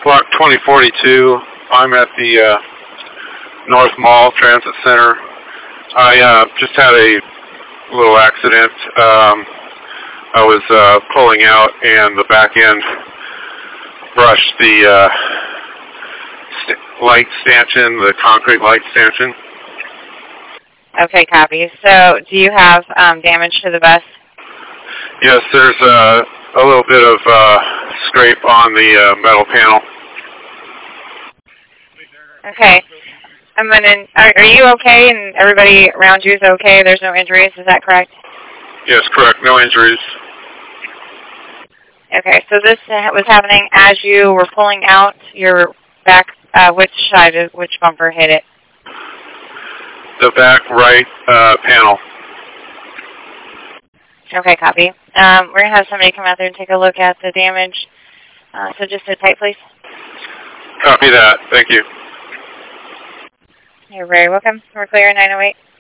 Block 2042. I'm at the North Mall Transit Center. I just had a little accident. I was pulling out, and the back end brushed the light stanchion, the concrete light stanchion. Okay, copy. So, do you have damage to the bus? Yes, there's a little bit of scrape on the metal panel. Okay. Are you okay, and everybody around you is okay? There's no injuries, is that correct? Yes, correct. No injuries. Okay, so this was happening as you were pulling out your back. Which bumper hit it? The back right panel. Okay, copy. We're going to have somebody come out there and take a look at the damage. So just sit tight, please. Copy that. Thank you. You're very welcome. We're clear, 908.